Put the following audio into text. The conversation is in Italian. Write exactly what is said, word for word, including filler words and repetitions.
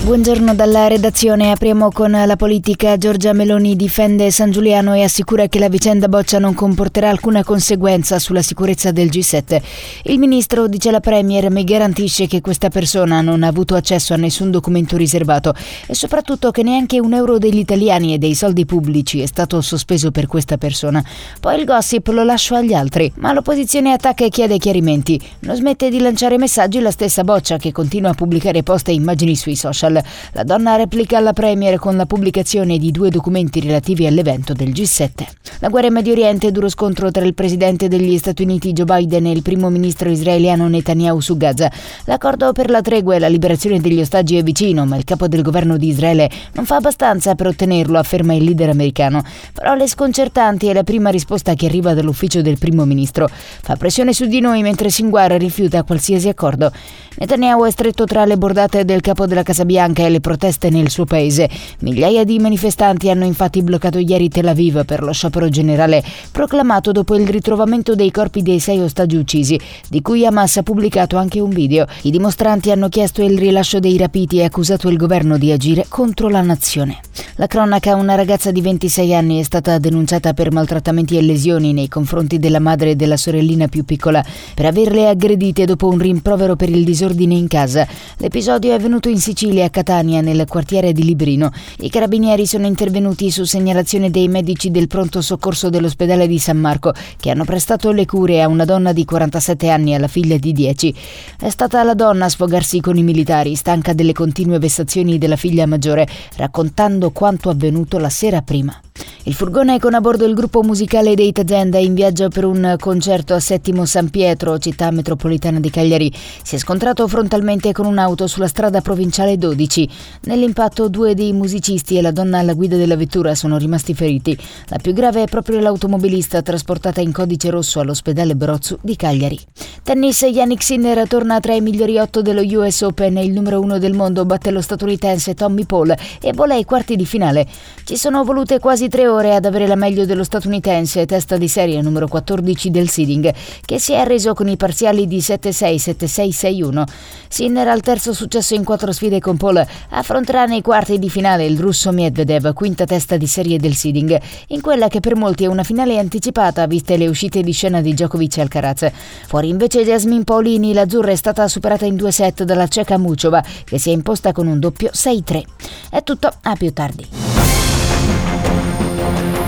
Buongiorno dalla redazione. Apriamo con la politica. Giorgia Meloni difende San Giuliano e assicura che la vicenda Boccia non comporterà alcuna conseguenza sulla sicurezza del G sette. Il ministro, dice la Premier, mi garantisce che questa persona non ha avuto accesso a nessun documento riservato e soprattutto che neanche un euro degli italiani e dei soldi pubblici è stato sospeso per questa persona. Poi il gossip lo lascio agli altri, ma l'opposizione attacca e chiede chiarimenti. Non smette di lanciare messaggi la stessa Boccia, che continua a pubblicare post e immagini sui social. La donna replica alla Premier con la pubblicazione di due documenti relativi all'evento del G sette. La guerra in Medio Oriente, duro scontro tra il presidente degli Stati Uniti Joe Biden e il primo ministro israeliano Netanyahu su Gaza. L'accordo per la tregua e la liberazione degli ostaggi è vicino, ma il capo del governo di Israele non fa abbastanza per ottenerlo, afferma il leader americano. Parole sconcertanti è la prima risposta che arriva dall'ufficio del primo ministro. Fa pressione su di noi mentre Sinwar rifiuta qualsiasi accordo. Netanyahu è stretto tra le bordate del capo della Casa Bianca e le proteste nel suo paese. Migliaia di manifestanti hanno infatti bloccato ieri Tel Aviv per lo sciopero generale proclamato dopo il ritrovamento dei corpi dei sei ostaggi uccisi, di cui Hamas ha pubblicato anche un video. I dimostranti hanno chiesto il rilascio dei rapiti e accusato il governo di agire contro la nazione. La cronaca: una ragazza di ventisei anni è stata denunciata per maltrattamenti e lesioni nei confronti della madre e della sorellina più piccola per averle aggredite dopo un rimprovero per il disordine in casa. L'episodio è avvenuto in Sicilia, a Catania, nel quartiere di Librino. I carabinieri sono intervenuti su segnalazione dei medici del pronto soccorso dell'ospedale di San Marco, che hanno prestato le cure a una donna di quarantasette anni e alla figlia di dieci. È stata la donna a sfogarsi con i militari, stanca delle continue vessazioni della figlia maggiore, raccontando quanto avvenuto la sera prima. Il furgone con a bordo il gruppo musicale dei Tazenda in viaggio per un concerto a Settimo San Pietro, città metropolitana di Cagliari, si è scontrato frontalmente con un'auto sulla strada provinciale dodici. Nell'impatto due dei musicisti e la donna alla guida della vettura sono rimasti feriti. La più grave è proprio l'automobilista, trasportata in codice rosso all'ospedale Brozzu di Cagliari. Tennis: Jannik Sinner torna tra i migliori otto dello U S Open e il numero uno del mondo batte lo statunitense Tommy Paul e vola ai quarti di finale. Ci sono volute quasi tre ore ad avere la meglio dello statunitense, testa di serie numero quattordici del seeding, che si è arreso con i parziali di sette sei, sette sei, sei uno. Sinner, al terzo successo in quattro sfide con Paul, affronterà nei quarti di finale il russo Medvedev, quinta testa di serie del seeding, in quella che per molti è una finale anticipata viste le uscite di scena di Djokovic e Alcaraz. Fuori invece Jasmine Paolini, l'azzurra è stata superata in due set dalla ceca Muchova, che si è imposta con un doppio sei tre. È tutto, a più tardi.